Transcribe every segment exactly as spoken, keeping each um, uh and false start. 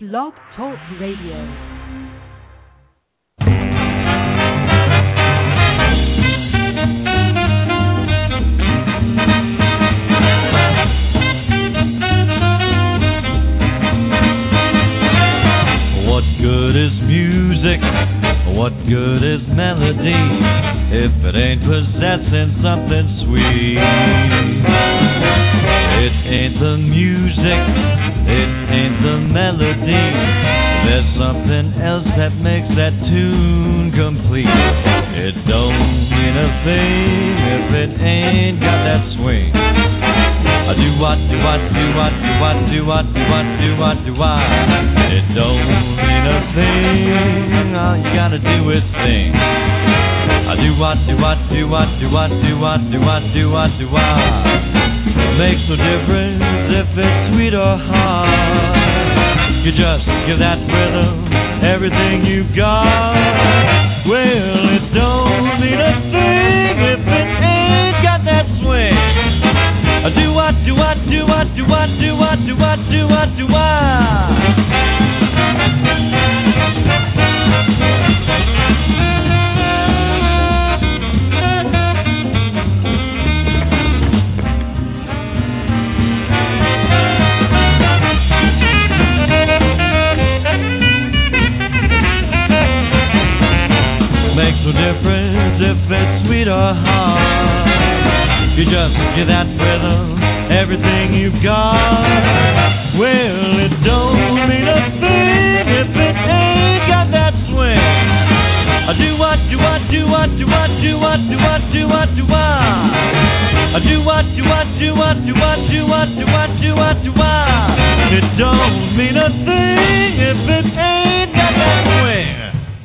Blog Talk Radio. What good is music? What good is melody if it ain't possessing something sweet? It ain't the music, it ain't the melody. There's something else that makes that tune complete. It don't mean a thing if it ain't got that swing. I do what, do what, do what, do what, do what, do what, do what, do what. It don't mean a thing. All you gotta do is sing. I do what, do what, do what, do what, do what, do what, do what, do what. Makes no difference if it's sweet or hard. You just give that rhythm everything you got. Well, it don't mean a thing if it ain't got that swing. I do what, do what, do what, do what, do what, do what, do what, do what. Makes no difference if it's sweet or hard. You just give that rhythm everything you've got. Well, it don't mean a thing if it ain't got that swing. I do what, do what, do what, do what, do what, do what, do what, do what. I do what, do what, do what, do what, do what, do what, do what, do what. It don't mean a thing if it ain't got that swing.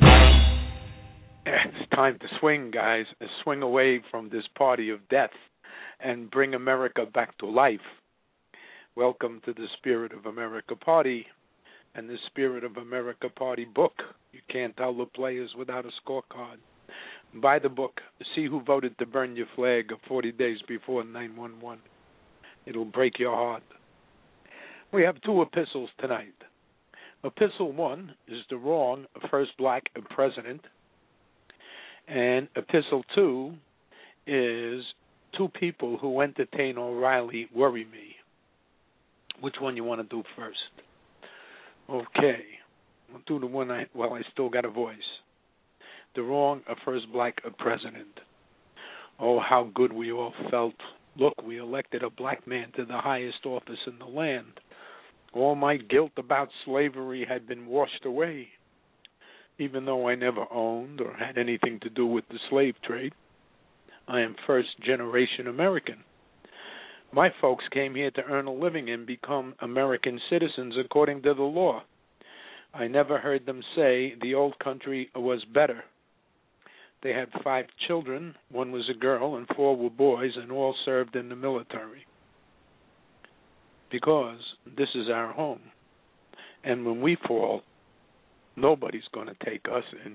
It's time to swing, guys. Swing away from this party of death and bring America back to life. Welcome to the Spirit of America Party and the Spirit of America Party book. You can't tell the players without a scorecard. Buy the book. See who voted to burn your flag forty days before nine one one. It'll break your heart. We have two epistles tonight. Epistle one is the wrong first black president. And Epistle two is two people who entertain O'Reilly worry me. Which one you want to do first? Okay. I'll do the one I, well, I still got a voice. The wrong first black president. Oh, how good we all felt. Look, we elected a black man to the highest office in the land. All my guilt about slavery had been washed away. Even though I never owned or had anything to do with the slave trade, I am first-generation American. My folks came here to earn a living and become American citizens according to the law. I never heard them say the old country was better. They had five children. One was a girl and four were boys, and all served in the military. Because this is our home. And when we fall, nobody's going to take us in.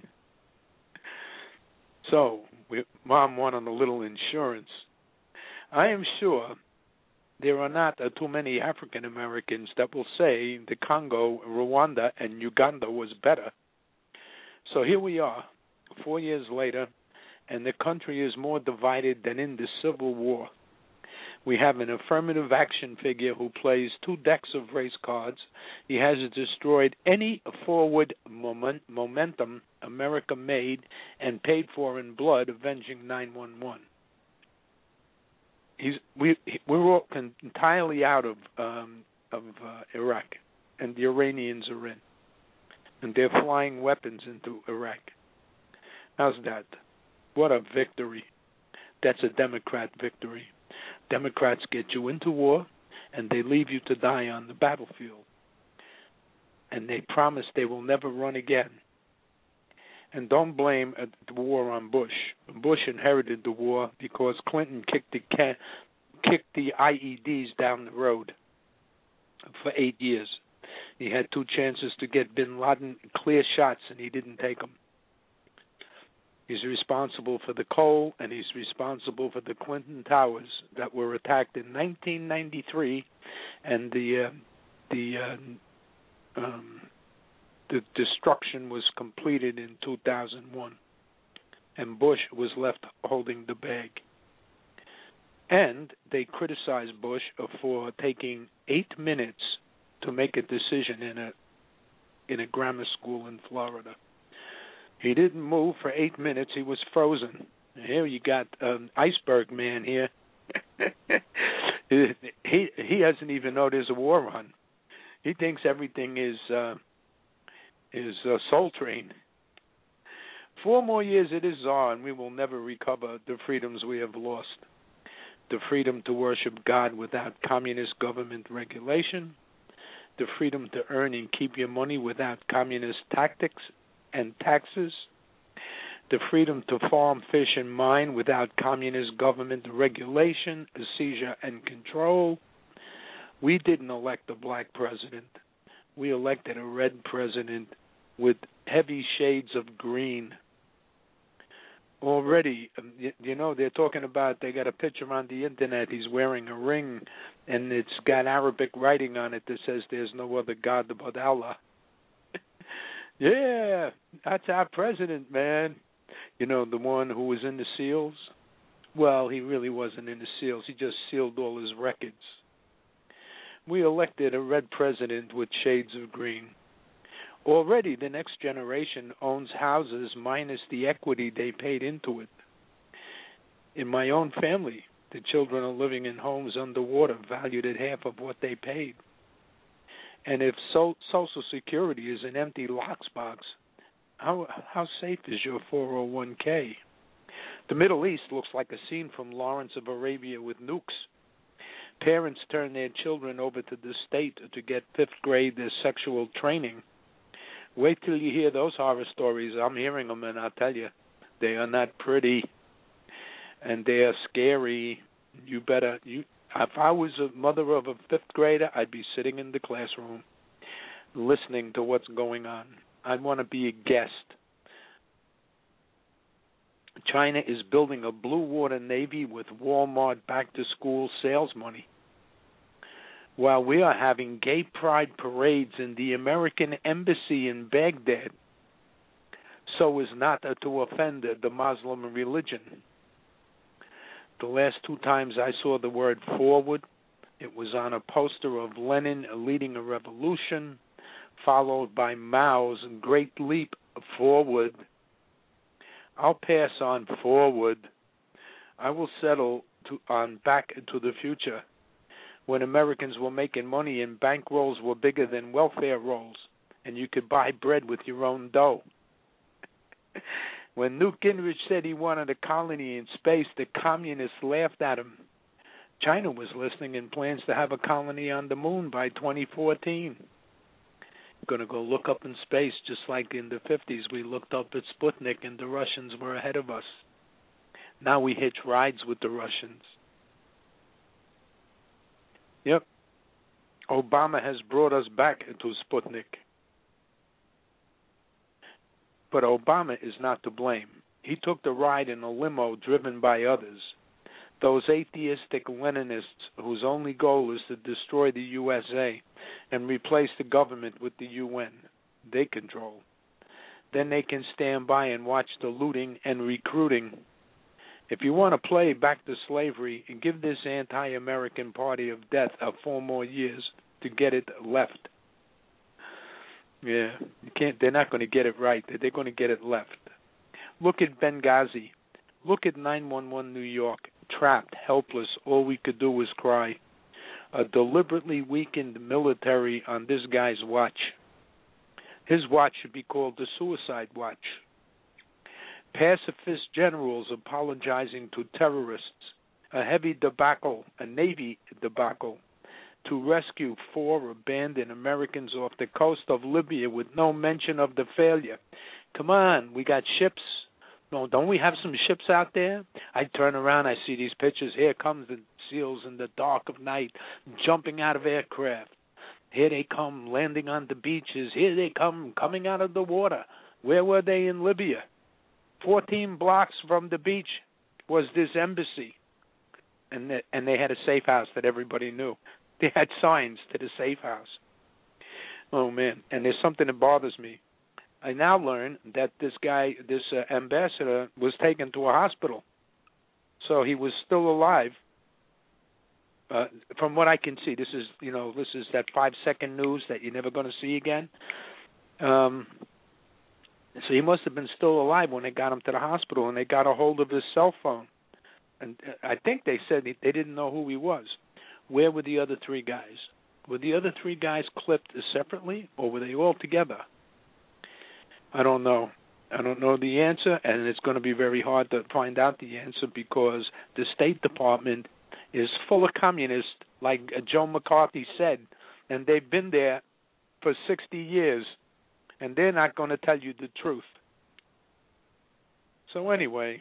So, we, Mom wanted a little insurance. I am sure there are not uh, too many African Americans that will say the Congo, Rwanda, and Uganda was better. So here we are, four years later, and the country is more divided than in the Civil War. We have an affirmative action figure who plays two decks of race cards. He has destroyed any forward moment, momentum America made and paid for in blood, avenging nine one one. He's we we're all entirely out of um, of uh, Iraq, and the Iranians are in, and they're flying weapons into Iraq. How's that? What a victory! That's a Democrat victory. Democrats get you into war, and they leave you to die on the battlefield. And they promise they will never run again. And don't blame uh, the war on Bush. Bush inherited the war because Clinton kicked the can- kicked the I E Ds down the road for eight years. He had two chances to get bin Laden clear shots, and he didn't take them. He's responsible for the coal, and he's responsible for the Clinton Towers that were attacked in nineteen ninety-three, and the uh, the uh, um, the destruction was completed in two thousand one, and Bush was left holding the bag. And they criticized Bush for taking eight minutes to make a decision in a in a grammar school in Florida. He didn't move for eight minutes. He was frozen. Here you got an iceberg man here. he he doesn't even know there's a war on. He thinks everything is uh, is uh, Soul Train. Four more years it is on. We will never recover the freedoms we have lost. The freedom to worship God without communist government regulation. The freedom to earn and keep your money without communist tactics and taxes. The freedom to farm, fish, and mine without communist government regulation, seizure, and control. We didn't elect a black president. We elected a red president with heavy shades of green. Already, you, you know, they're talking about, they got a picture on the internet, he's wearing a ring, and it's got Arabic writing on it that says there's no other God but Allah. Yeah, that's our president, man. You know, the one who was in the SEALs? Well, he really wasn't in the SEALs. He just sealed all his records. We elected a red president with shades of green. Already, the next generation owns houses minus the equity they paid into it. In my own family, the children are living in homes underwater, valued at half of what they paid. And if so, Social Security is an empty lockbox, how how safe is your four oh one k? The Middle East looks like a scene from Lawrence of Arabia with nukes. Parents turn their children over to the state to get fifth grade sexual training. Wait till you hear those horror stories. I'm hearing them, and I'll tell you, they are not pretty, and they are scary. You better, you. If I was a mother of a fifth grader, I'd be sitting in the classroom listening to what's going on. I'd want to be a guest. China is building a blue water navy with Walmart back-to-school sales money, while we are having gay pride parades in the American embassy in Baghdad, so as not to offend the Muslim religion. The last two times I saw the word forward, it was on a poster of Lenin leading a revolution, followed by Mao's great leap forward. I'll pass on forward. I will settle to, on back to the future, when Americans were making money and bank rolls were bigger than welfare rolls, and you could buy bread with your own dough. When Newt Gingrich said he wanted a colony in space, the communists laughed at him. China was listening and plans to have a colony on the moon by twenty fourteen. Going to go look up in space, just like in the fifties we looked up at Sputnik and the Russians were ahead of us. Now we hitch rides with the Russians. Yep. Obama has brought us back into Sputnik. But Obama is not to blame. He took the ride in a limo driven by others, those atheistic Leninists whose only goal is to destroy the U S A and replace the government with the U N they control. Then they can stand by and watch the looting and recruiting. If you want to play back to slavery, and give this anti-American party of death a four more years to get it left. Yeah, you can't. They're not going to get it right. They're going to get it left. Look at Benghazi. Look at nine one one New York. Trapped, helpless. All we could do was cry. A deliberately weakened military on this guy's watch. His watch should be called the suicide watch. Pacifist generals apologizing to terrorists. A heavy debacle, a Navy debacle, to rescue four abandoned Americans off the coast of Libya with no mention of the failure. Come on, we got ships. No, don't we have some ships out there? I turn around, I see these pictures. Here comes the SEALs in the dark of night, jumping out of aircraft. Here they come, landing on the beaches. Here they come, coming out of the water. Where were they in Libya? Fourteen blocks from the beach was this embassy. And they, and they had a safe house that everybody knew. They had signs to the safe house. Oh, man. And there's something that bothers me. I now learn that this guy, this uh, ambassador, was taken to a hospital. So he was still alive. Uh, from what I can see, this is, you know, this is that five-second news that you're never going to see again. Um, so he must have been still alive when they got him to the hospital, and they got a hold of his cell phone. And I think they said they didn't know who he was. Where were the other three guys? Were the other three guys clipped separately, or were they all together? I don't know. I don't know the answer, and it's going to be very hard to find out the answer because the State Department is full of communists, like Joe McCarthy said, and they've been there for sixty years, and they're not going to tell you the truth. So anyway,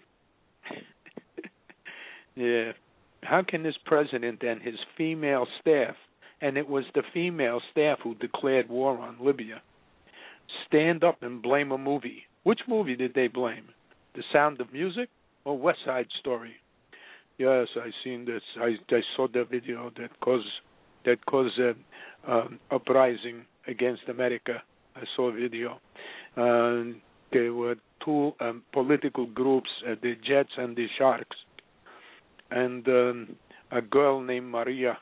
yeah, how can this president and his female staff, and it was the female staff who declared war on Libya, stand up and blame a movie? Which movie did they blame? The Sound of Music or West Side Story? Yes, I seen this. I, I saw the video that caused that caused uh, um, uprising against America. I saw a video. Uh, there were two um, political groups, uh, the Jets and the Sharks, and um, a girl named Maria.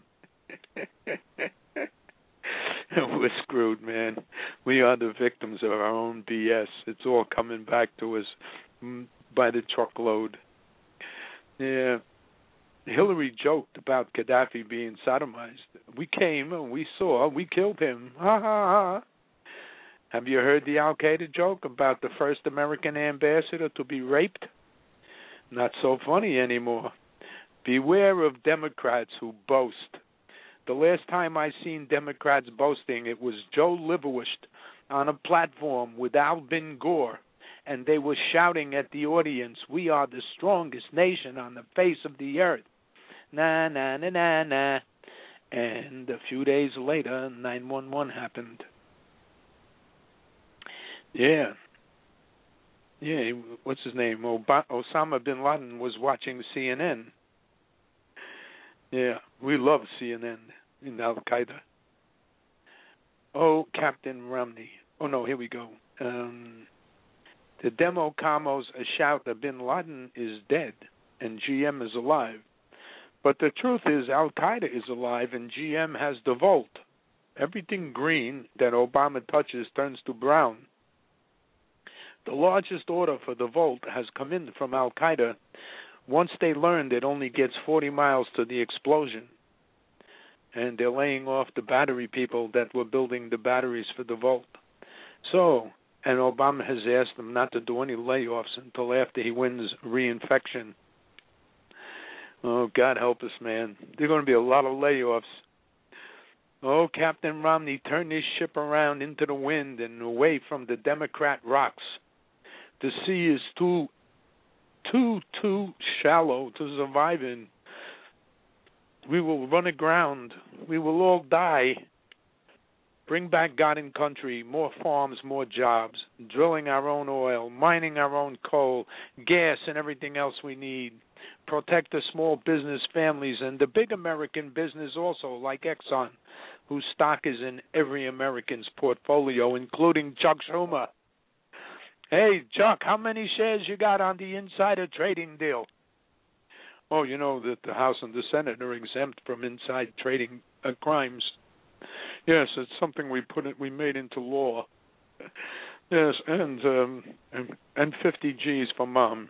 We're screwed, man. We are the victims of our own B S. It's all coming back to us by the truckload. Yeah. Hillary joked about Gaddafi being sodomized. We came and we saw, we killed him. Ha ha ha. Have you heard the Al-Qaeda joke about the first American ambassador to be raped? Not so funny anymore. Beware of Democrats who boast. The last time I seen Democrats boasting, it was Joe Liverwisht on a platform with Alvin Gore, and they were shouting at the audience, "We are the strongest nation on the face of the earth." Na, na, na, na, na. And a few days later, nine one one happened. Yeah. Yeah, what's his name? Ob- Osama bin Laden was watching C N N. Yeah, we love C N N in Al-Qaeda. Oh, Captain Romney. Oh, no, here we go. Um, the demo combos shout that bin Laden is dead and G M is alive. But the truth is Al-Qaeda is alive and G M has the Volt. Everything green that Obama touches turns to brown. The largest order for the Volt has come in from Al-Qaeda. Once they learned it only gets forty miles to the explosion. And they're laying off the battery people that were building the batteries for the Volt. So, and Obama has asked them not to do any layoffs until after he wins reinfection. Oh, God help us, man. There are going to be a lot of layoffs. Oh, Captain Romney, turn this ship around into the wind and away from the Democrat rocks. The sea is too too, too shallow to survive in. We will run aground. We will all die. Bring back God and country, more farms, more jobs, drilling our own oil, mining our own coal, gas, and everything else we need. Protect the small business families and the big American business also, like Exxon, whose stock is in every American's portfolio, including Chuck Schumer. Hey, Chuck, how many shares you got on the insider trading deal? Oh, you know that the House and the Senate are exempt from inside trading uh, crimes. Yes, it's something we put it, we made into law. Yes, and um, and, and fifty G's for Mom.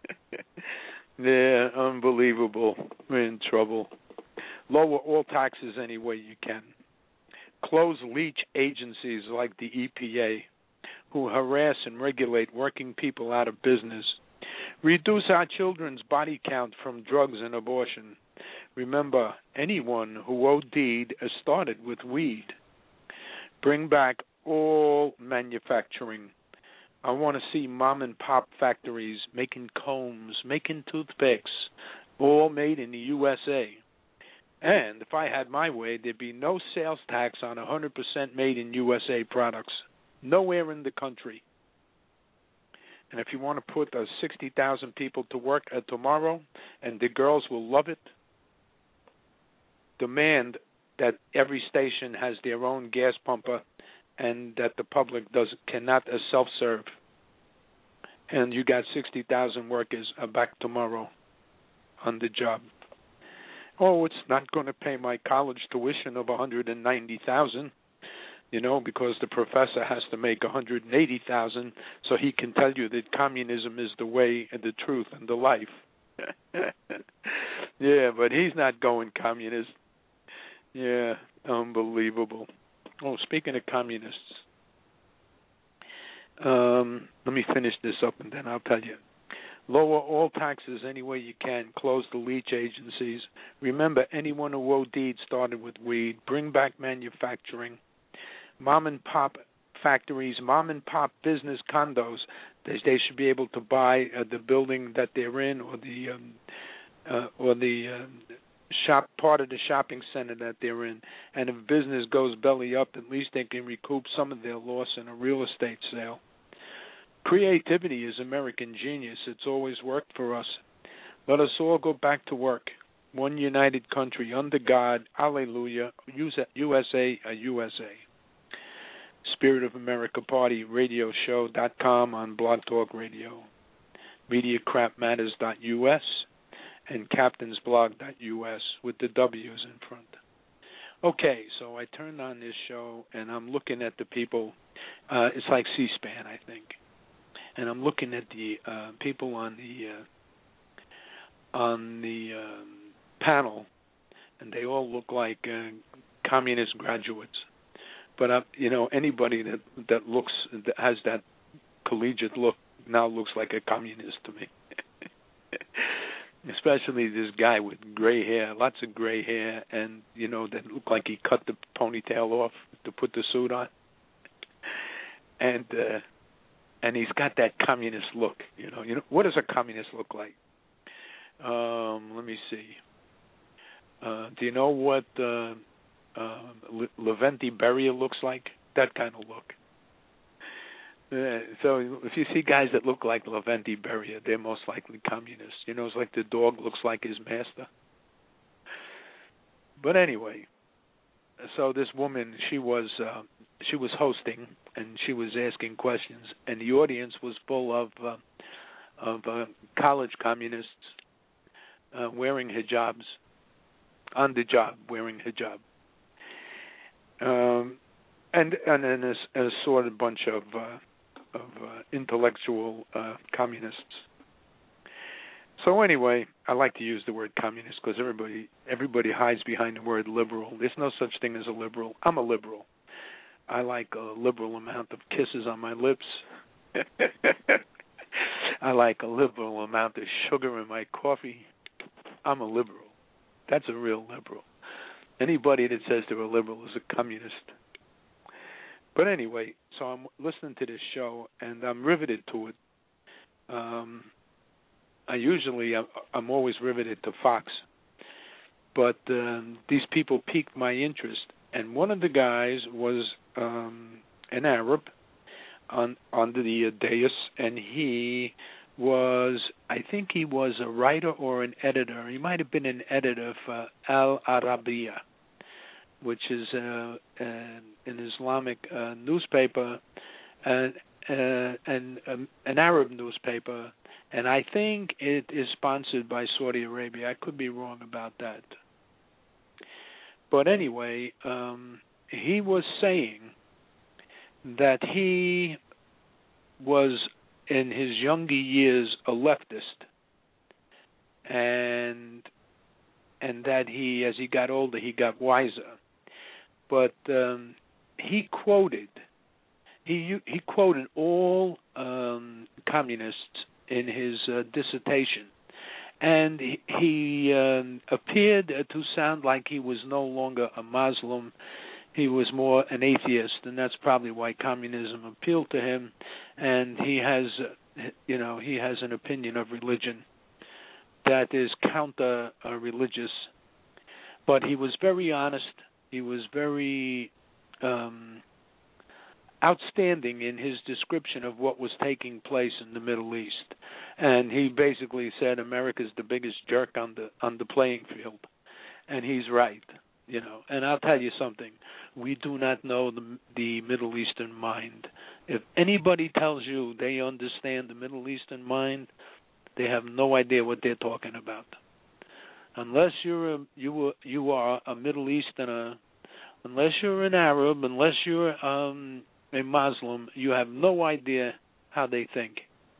Yeah, unbelievable. We're in trouble. Lower all taxes any way you can. Close leech agencies like the E P A, who harass and regulate working people out of business. Reduce our children's body count from drugs and abortion. Remember, anyone who OD'd started with weed. Bring back all manufacturing. I want to see mom and pop factories making combs, making toothpicks, all made in the U S A. And if I had my way, there'd be no sales tax on one hundred percent made in U S A products. Nowhere in the country. And if you want to put uh, sixty thousand people to work uh, tomorrow, and the girls will love it, demand that every station has their own gas pumper, and that the public does cannot uh, self-serve. And you got sixty thousand workers uh, back tomorrow on the job. Oh, it's not going to pay my college tuition of one hundred ninety thousand dollars, you know, because the professor has to make one hundred eighty thousand dollars so he can tell you that communism is the way and the truth and the life. Yeah, but he's not going communist. Yeah, unbelievable. Oh, speaking of communists, um, let me finish this up and then I'll tell you. Lower all taxes any way you can. Close the leech agencies. Remember, anyone who OD'd started with weed. Bring back manufacturing. Mom and pop factories, mom and pop business condos. They, they should be able to buy uh, the building that they're in, or the um, uh, or the uh, shop part of the shopping center that they're in. And if business goes belly up, at least they can recoup some of their loss in a real estate sale. Creativity is American genius. It's always worked for us. Let us all go back to work. One united country under God. Hallelujah. U S A, a U S A. Spirit of America Party Radio Show dot com on Blog Talk Radio. Media Crap Matters dot U S and Captains Blog dot U S with the W's in front. Okay, so I turned on this show and I'm looking at the people. Uh, it's like C-SPAN, I think. And I'm looking at the uh, people on the uh, on the um, panel, and they all look like uh, communist graduates. But uh, you know, anybody that that looks that has that collegiate look now looks like a communist to me. Especially this guy with gray hair, lots of gray hair, and you know that look like he cut the ponytail off to put the suit on, and. Uh, And he's got that communist look, you know. You know, what does a communist look like? Um, let me see. Uh, do you know what uh, uh, Lavrenti Beria looks like? That kind of look. Uh, so if you see guys that look like Lavrenti Beria, they're most likely communists. You know, it's like the dog looks like his master. But anyway, so this woman, she was uh, she was hosting, and she was asking questions, and the audience was full of uh, of uh, college communists uh, wearing hijabs, on the job wearing hijab, um, and and then a, a sort of bunch of uh, of uh, intellectual uh, communists. So anyway, I like to use the word communist because everybody everybody hides behind the word liberal. There's no such thing as a liberal. I'm a liberal. I like a liberal amount of kisses on my lips. I like a liberal amount of sugar in my coffee. I'm a liberal. That's a real liberal. Anybody that says they're a liberal is a communist. But anyway, so I'm listening to this show, and I'm riveted to it. Um, I usually, I'm always riveted to Fox. But um, these people piqued my interest. And one of the guys was um, an Arab on under the dais, and he was, I think he was a writer or an editor. He might have been an editor for Al Arabiya, which is uh, an, an Islamic uh, newspaper, and, uh, and um, an Arab newspaper, and I think it is sponsored by Saudi Arabia. I could be wrong about that. But anyway, um, he was saying that he was, in his younger years, a leftist, and and that he, as he got older, he got wiser. But um, he quoted, he he quoted all um, communists in his uh, dissertation. And he, he um, appeared to sound like he was no longer a Muslim. He was more an atheist, and that's probably why communism appealed to him. And he has, you know, he has an opinion of religion that is counter-religious. But he was very honest. He was very um, outstanding in his description of what was taking place in the Middle East. And he basically said America's the biggest jerk on the on the playing field. And he's right. You know, and I'll tell you something. We do not know the, the Middle Eastern mind. If anybody tells you they understand the Middle Eastern mind, they have no idea what they're talking about. Unless you're a, you you are a Middle Easterner, unless you're an Arab, unless you're um, a Muslim, you have no idea how they think.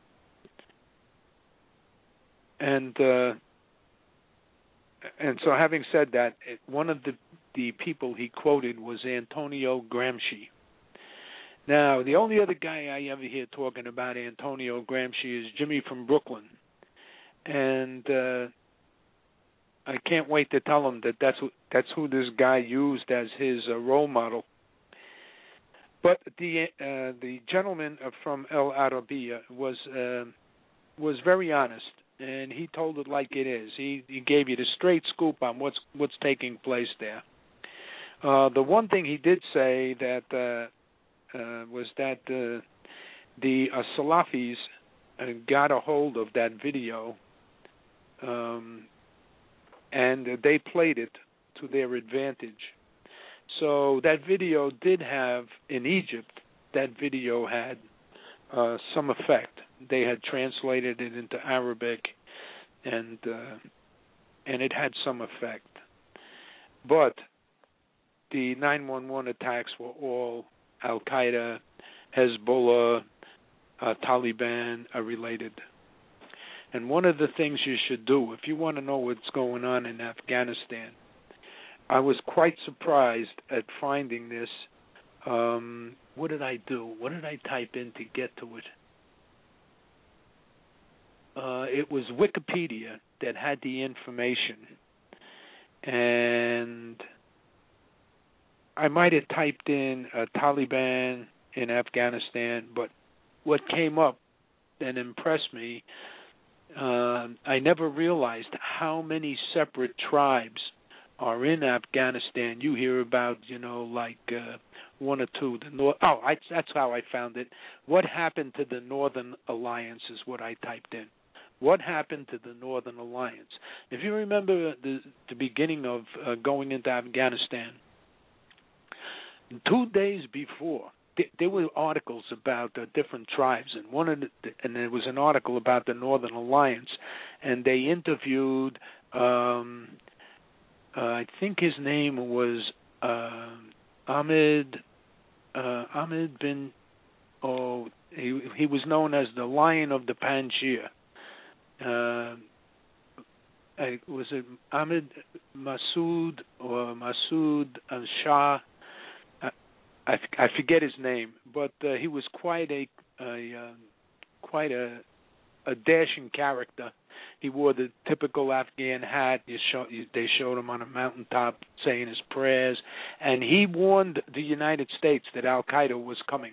And uh, and so, having said that, one of the the people he quoted was Antonio Gramsci. Now, the only other guy I ever hear talking about Antonio Gramsci is Jimmy from Brooklyn, and uh, I can't wait to tell him that that's who, that's who this guy used as his uh, role model. But the uh, the gentleman from El Arabiya was uh, was very honest, and he told it like it is. He he gave you the straight scoop on what's what's taking place there. Uh, the one thing he did say that uh, uh, was that uh, the uh, Salafis uh, got a hold of that video, um, and they played it to their advantage. So that video did have, in Egypt, that video had uh, some effect. They had translated it into Arabic, and uh, and it had some effect. But the nine one one attacks were all Al-Qaeda, Hezbollah, uh, Taliban uh, related. And one of the things you should do, if you want to know what's going on in Afghanistan, I was quite surprised at finding this. Um, what did I do? What did I type in to get to it? Uh, it was Wikipedia that had the information. And I might have typed in uh, Taliban in Afghanistan, but what came up and impressed me, uh, I never realized how many separate tribes are in Afghanistan. You hear about, you know, like uh, one or two. The North. Oh, I, that's how I found it. What happened to the Northern Alliance is what I typed in. What happened to the Northern Alliance? If you remember the, the beginning of uh, going into Afghanistan, two days before, th- there were articles about uh, different tribes, and one of the, and there was an article about the Northern Alliance, and they interviewed. Um, Uh, I think his name was uh, Ahmed uh, Ahmed bin. Oh, he he was known as the Lion of the Panjshir. Uh, I, was it Ahmed Masood or Masood Shah? I, I, I forget his name, but uh, he was quite a, a uh, quite a a dashing character. He wore the typical Afghan hat. You show, you, they showed him on a mountaintop saying his prayers, and he warned the United States that Al-Qaeda was coming.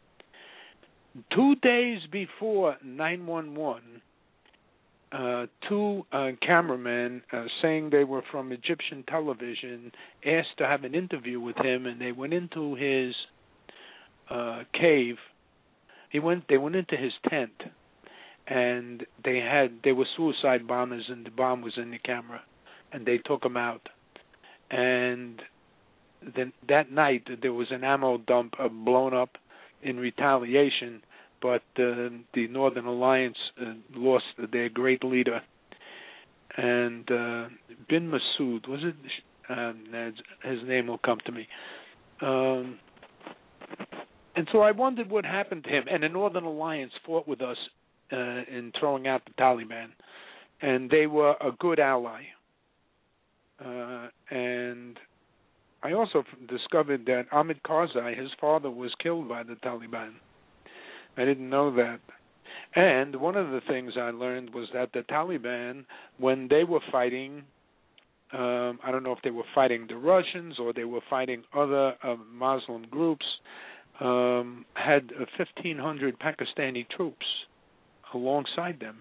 Two days before nine one one, uh, two uh, cameramen uh, saying they were from Egyptian television asked to have an interview with him, and they went into his uh, cave. He went. They went into his tent. And they had they were suicide bombers, and the bomb was in the camera, and they took him out. And then that night there was an ammo dump uh, blown up in retaliation, but uh, the Northern Alliance uh, lost their great leader. And uh, Bin Masood, was it? Uh, his name will come to me. Um, and so I wondered what happened to him. And the Northern Alliance fought with us Uh, in throwing out the Taliban, and they were a good ally. Uh, and I also discovered that Ahmed Karzai, his father, was killed by the Taliban. I didn't know that. And one of the things I learned was that the Taliban, when they were fighting, um, I don't know if they were fighting the Russians or they were fighting other uh, Muslim groups, um, had uh, fifteen hundred Pakistani troops alongside them.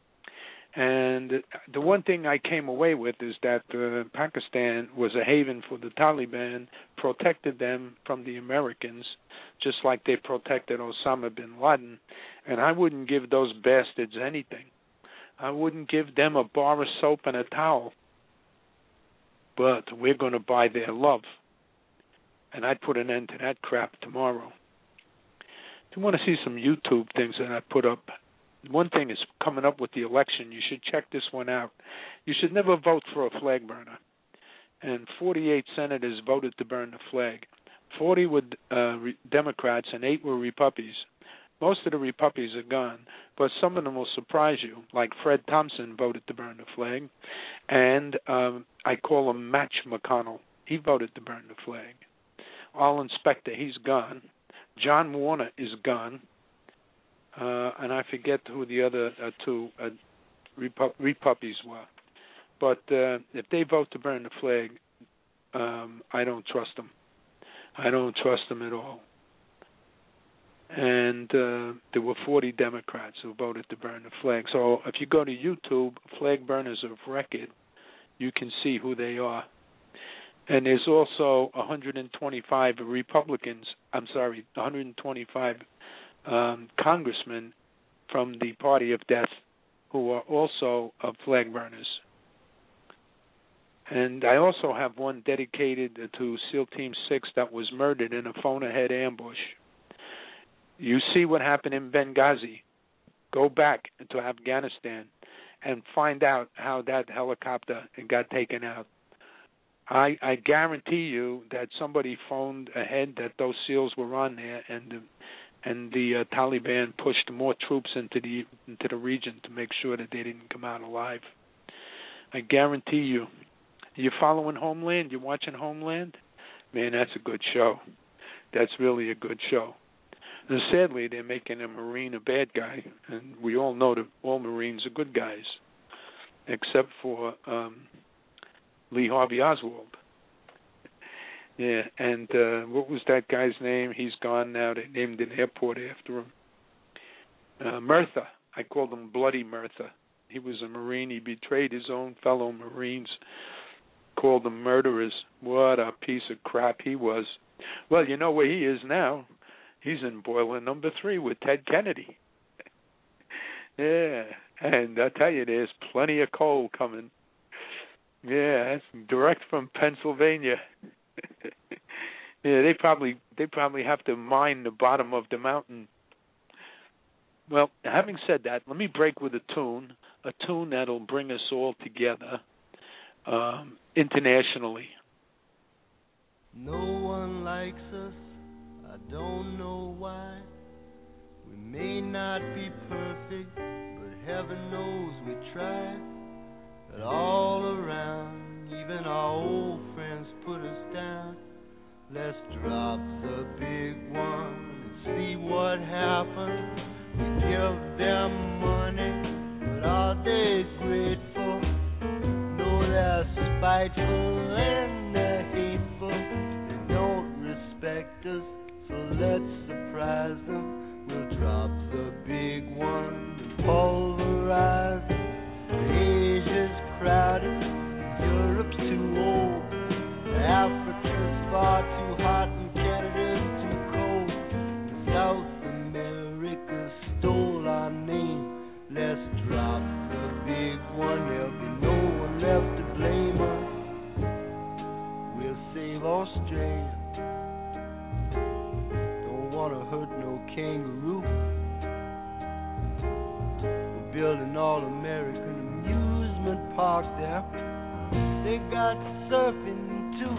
And the one thing I came away with is that uh, Pakistan was a haven for the Taliban, protected them from the Americans, just like they protected Osama bin Laden. And I wouldn't give those bastards anything. I wouldn't give them a bar of soap and a towel. but we're going to buy their love. And I'd put an end to that crap tomorrow. If you want to see some YouTube things that I put up, one thing is coming up with the election. You should check this one out. You should never vote for a flag burner. And forty-eight senators voted to burn the flag. forty were uh, re- Democrats and eight were Republicans. Most of the Republicans are gone, but some of them will surprise you, like Fred Thompson voted to burn the flag, and um, I call him Match McConnell. He voted to burn the flag. Al Inspector, he's gone. John Warner is gone, uh, and I forget who the other uh, two uh, Repu- Republicans were. But uh, if they vote to burn the flag, um, I don't trust them. I don't trust them at all. And uh, there were forty Democrats who voted to burn the flag. So if you go to YouTube, Flag Burners of Record, you can see who they are. And there's also one hundred twenty-five Republicans, I'm sorry, one hundred twenty-five um, congressmen from the Party of Death who are also uh, flag burners. And I also have one dedicated to SEAL Team six that was murdered in a phone-ahead ambush. You see what happened in Benghazi. Go back to Afghanistan and find out how that helicopter got taken out. I, I guarantee you that somebody phoned ahead that those SEALs were on there, and the, and the uh, Taliban pushed more troops into the into the region to make sure that they didn't come out alive. I guarantee you. You're following Homeland? You're watching Homeland? Man, that's a good show. That's really a good show. And sadly, they're making a Marine a bad guy, and we all know that all Marines are good guys, except for um, Lee Harvey Oswald. Yeah, and uh, what was that guy's name? He's gone now. They named an airport after him. Uh, Murtha. I called him Bloody Murtha. He was a Marine. He betrayed his own fellow Marines, called them murderers. What a piece of crap he was. Well, you know where he is now. He's in boiler number three with Ted Kennedy. Yeah, and I tell you, there's plenty of coal coming. Yeah, that's direct from Pennsylvania. Yeah, they probably they probably have to mine the bottom of the mountain. Well, having said that, let me break with a tune, a tune that'll bring us all together um, internationally. No one likes us. I don't know why. We may not be perfect, but heaven knows we try. But all around, even our old friends put us down. Let's drop the big one and see what happens. We give them money, but are they grateful? No, they're spiteful and they're hateful. They don't respect us, so let's surprise them. We'll drop the big one and pulverize them. Asia's crowded, Europe's too old, Africa's far too hot and Canada's too cold. South America stole our name. Let's drop the big one, there'll be no one left to blame us. We'll save Australia, don't wanna hurt no kangaroo. We're building all-American amusement park there. They got surfing too.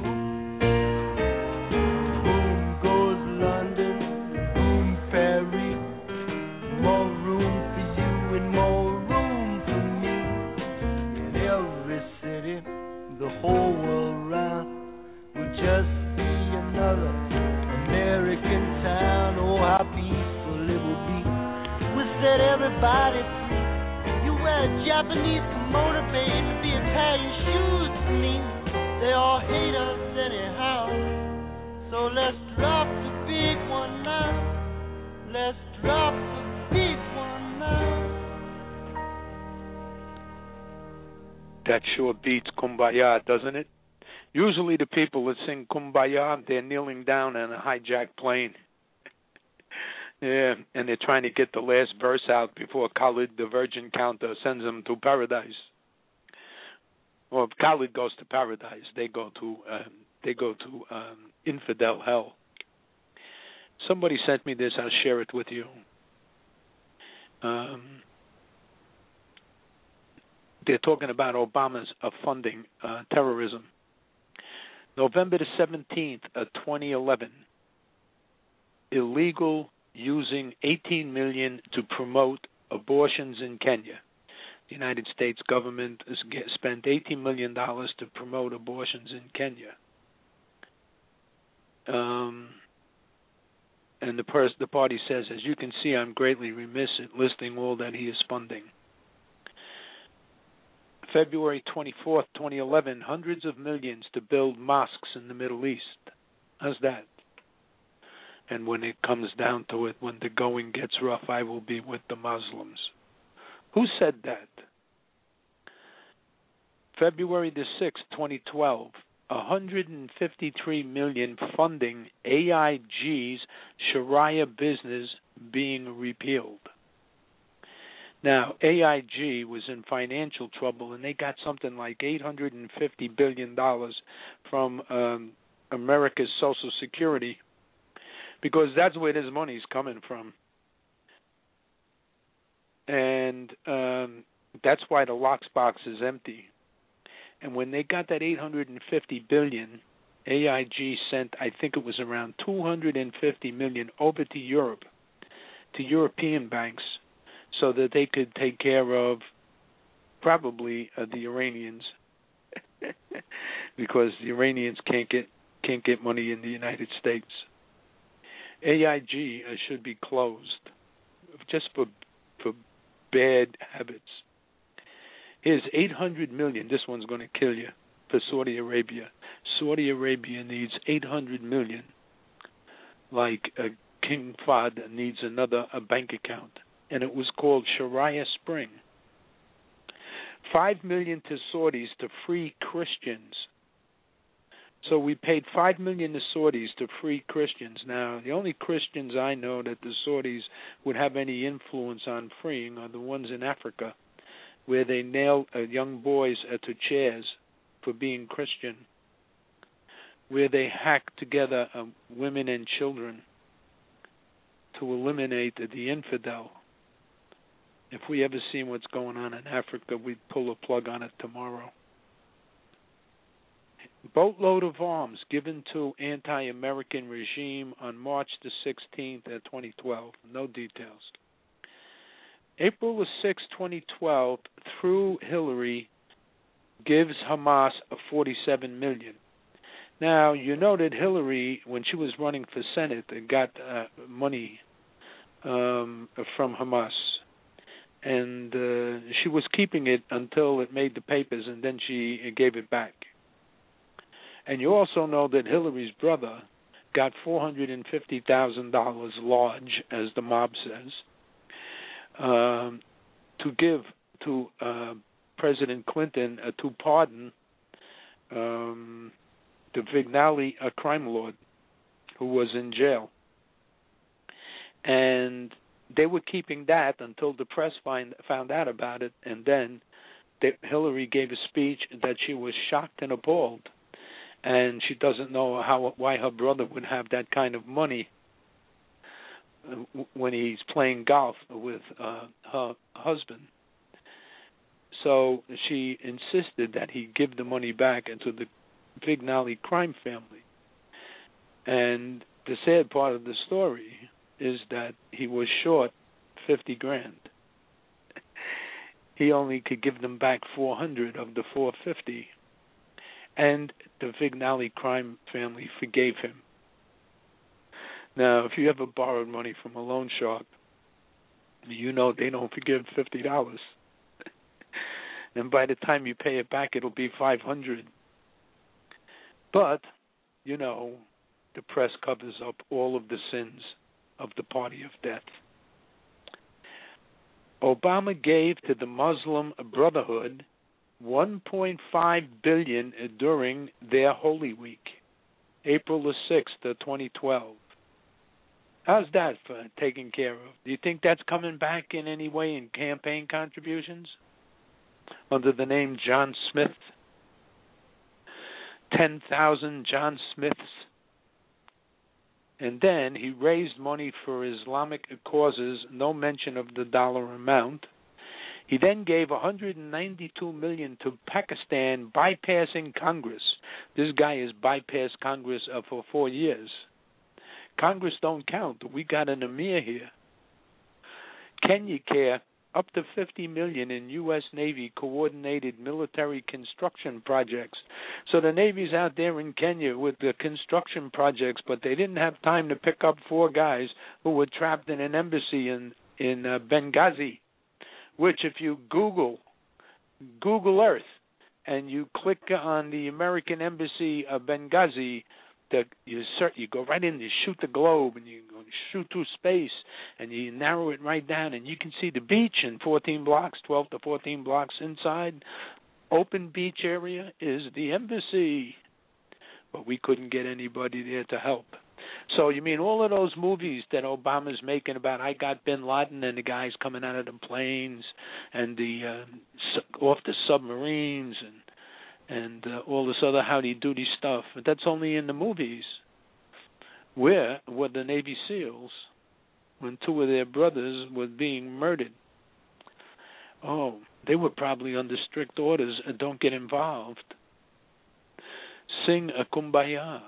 Boom goes London, boom Paris. More room for you and more room for me. In every city, the whole world round will just be another American town. Oh, how peaceful it will be. We'll set everybody free. You wear a Japanese kimono, baby, be Italian shoes for me. They all hate us anyhow. So let's drop the big one now. Let's drop the big one now. That sure beats Kumbaya, doesn't it? Usually the people that sing Kumbaya, they're kneeling down in a hijacked plane. Yeah, and they're trying to get the last verse out before Khalid, the Virgin Counter, sends them to paradise. Well, if Khalid goes to paradise, they go to um, they go to um, infidel hell. Somebody sent me this. I'll share it with you. Um, they're talking about Obama's uh, funding uh, terrorism. November the seventeenth, of twenty eleven. Illegal using eighteen million dollars to promote abortions in Kenya. The United States government has get, spent eighteen million dollars to promote abortions in Kenya. Um, and the, pers- the party says, as you can see, I'm greatly remiss at listing all that he is funding. February twenty-fourth, twenty eleven, hundreds of millions to build mosques in the Middle East. How's that? And when it comes down to it, when the going gets rough, I will be with the Muslims. Who said that? February the sixth, twenty twelve, one hundred fifty-three million dollars funding A I G's Sharia business being repealed. Now, A I G was in financial trouble, and they got something like eight hundred fifty billion dollars from um, America's Social Security, because that's where this money's coming from. And um, that's why the lockbox is empty. And when they got that eight hundred fifty billion dollars, A I G sent, I think it was around two hundred fifty million dollars over to Europe, to European banks, so that they could take care of probably uh, the Iranians, because the Iranians can't get can't get money in the United States. A I G uh, should be closed just for for bad habits. Here's eight hundred million dollars. This one's going to kill you, for Saudi Arabia. Saudi Arabia needs eight hundred million dollars, like uh, King Fahd needs another a bank account. And it was called Sharia Spring. Five million dollars to Saudis to free Christians. So we paid five million dollars to Saudis to free Christians. Now, the only Christians I know that the Saudis would have any influence on freeing are the ones in Africa, where they nail uh, young boys uh, to chairs for being Christian, where they hack together uh, women and children to eliminate uh, the infidel. If we ever seen what's going on in Africa, we'd pull a plug on it tomorrow. Boatload of arms given to anti-American regime on March the sixteenth, twenty twelve. No details. April the sixth, twenty twelve, through Hillary, gives Hamas a forty-seven million dollars. Now, you know that Hillary, when she was running for Senate, got uh, money um, from Hamas. And uh, she was keeping it until it made the papers, and then she gave it back. And you also know that Hillary's brother got four hundred fifty thousand dollars large, as the mob says, um, to give to uh, President Clinton uh, to pardon um, the Vignali, a crime lord, who was in jail. And they were keeping that until the press find, found out about it, and then they, Hillary gave a speech that she was shocked and appalled, and she doesn't know how why her brother would have that kind of money when he's playing golf with uh, her husband. So she insisted that he give the money back into the Vignali crime family. And the sad part of the story is that he was short fifty grand. He only could give them back four hundred of the four fifty, and the Vignali crime family forgave him. Now, if you ever borrowed money from a loan shark, you know they don't forgive fifty dollars. And by the time you pay it back, it'll be five hundred. But, you know, the press covers up all of the sins of the party of death. Obama gave to the Muslim Brotherhood one point five billion dollars during their Holy Week, April the sixth, twenty twelve. How's that for taken care of? Do you think that's coming back in any way in campaign contributions? Under the name John Smith, ten thousand John Smiths. And then he raised money for Islamic causes, no mention of the dollar amount. He then gave one hundred ninety-two million dollars to Pakistan, bypassing Congress. This guy has bypassed Congress uh, for four years. Congress don't count. We got an emir here. Kenya Care, up to fifty million dollars in U S Navy coordinated military construction projects. So the Navy's out there in Kenya with the construction projects, but they didn't have time to pick up four guys who were trapped in an embassy in, in uh, Benghazi, which if you Google, Google Earth, and you click on the American Embassy of Benghazi, the, you, cert, you go right in, you shoot the globe, and you shoot through space, and you narrow it right down, and you can see the beach in fourteen blocks, twelve to fourteen blocks inside. Open beach area is the embassy. But we couldn't get anybody there to help. So you mean all of those movies that Obama's making about I got Bin Laden and the guys coming out of the planes and the uh, off the submarines and and uh, all this other howdy-doody stuff, but that's only in the movies. Where were the Navy SEALs when two of their brothers were being murdered? Oh, they were probably under strict orders, uh, don't get involved. Sing a Kumbaya.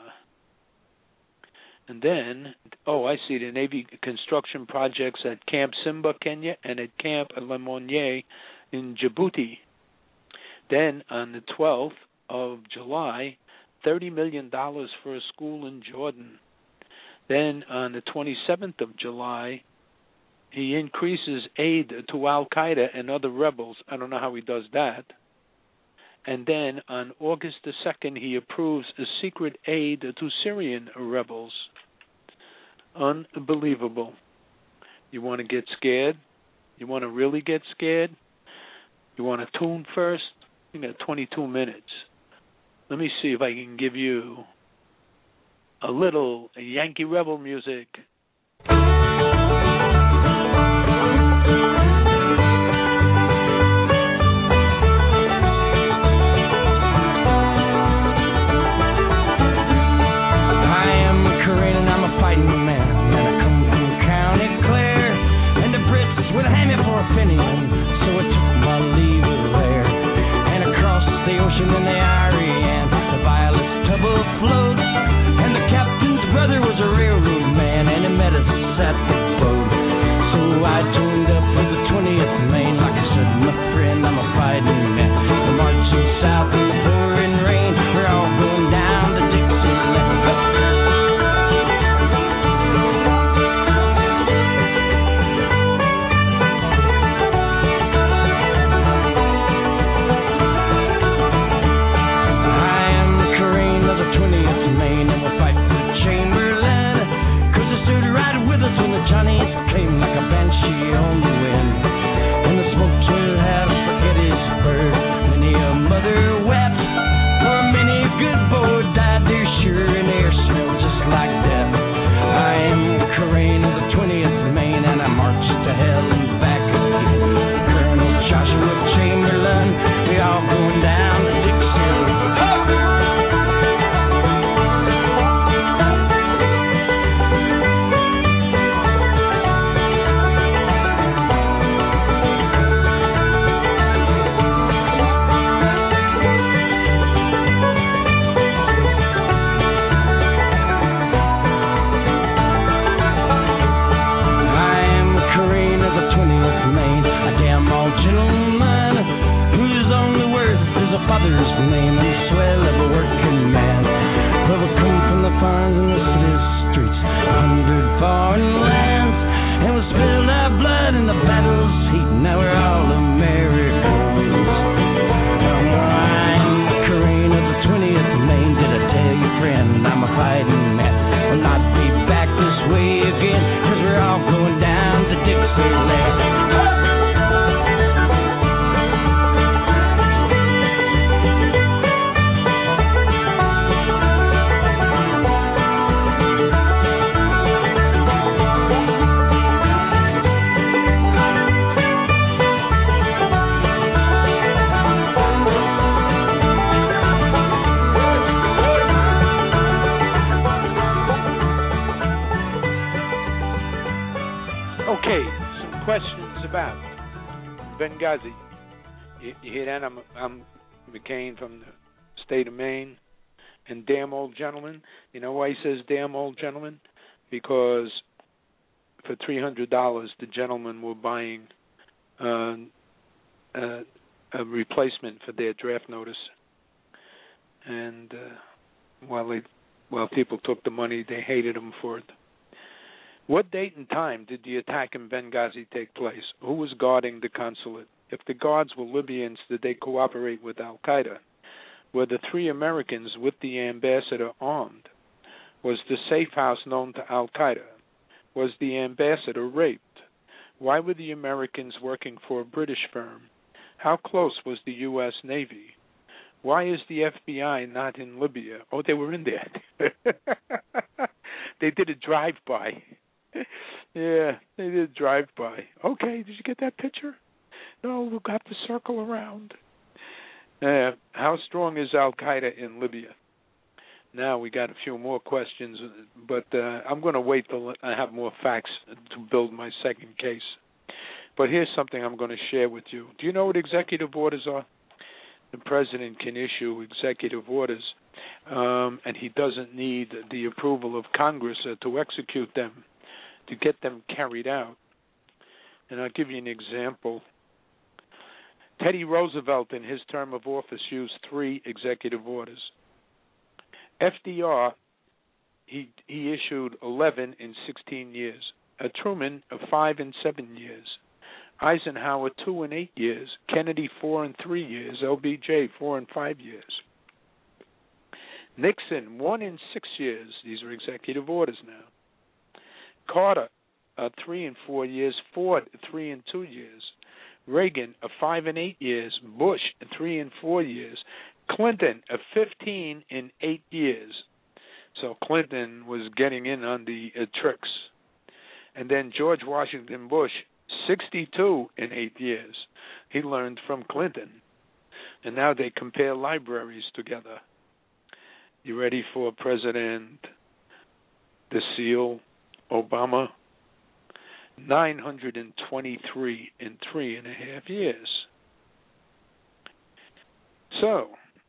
And then, oh, I see the Navy construction projects at Camp Simba, Kenya, and at Camp Le Monnier in Djibouti. Then, on the twelfth of July, thirty million dollars for a school in Jordan. Then, on the twenty-seventh of July, he increases aid to Al-Qaeda and other rebels. I don't know how he does that. And then, on August the second, he approves a secret aid to Syrian rebels. Unbelievable. You want to get scared? You want to really get scared? You want to tune first? You got twenty-two minutes. Let me see if I can give you a little Yankee Rebel music. Of the Okay, some questions about Benghazi. You, you hear that? I'm, I'm McCain from the state of Maine. And damn old gentleman. You know why he says damn old gentleman? Because for three hundred dollars, the gentlemen were buying uh, uh, a replacement for their draft notice. And uh, while they, while people took the money, they hated them for it. What date and time did the attack in Benghazi take place? Who was guarding the consulate? If the guards were Libyans, did they cooperate with Al-Qaeda? Were the three Americans with the ambassador armed? Was the safe house known to Al-Qaeda? Was the ambassador raped? Why were the Americans working for a British firm? How close was the U S Navy? Why is the F B I not in Libya? Oh, they were in there. They did a drive-by. Yeah, they did a drive-by. Okay, did you get that picture? No, we'll have to circle around. Uh, how strong is Al-Qaeda in Libya? Now we got a few more questions, but uh, I'm going to wait till I have more facts to build my second case. But here's something I'm going to share with you. Do you know what executive orders are? The president can issue executive orders, um, and he doesn't need the approval of Congress uh, to execute them, to get them carried out. And I'll give you an example. Teddy Roosevelt, in his term of office, used three executive orders. F D R, he he issued eleven in sixteen years. Uh, Truman, uh, five in seven years. Eisenhower, two in eight years. Kennedy, four in three years. L B J, four in five years. Nixon, one in six years. These are executive orders now. Carter, uh, three in four years. Ford, three in two years. Reagan, a five in eight years. Bush, a three in four years. Clinton, a fifteen in eight years. So Clinton was getting in on the uh, tricks. And then George Washington Bush, sixty-two in eight years. He learned from Clinton. And now they compare libraries together. You ready for President the Seal Obama? nine hundred twenty-three in three and a half years. So,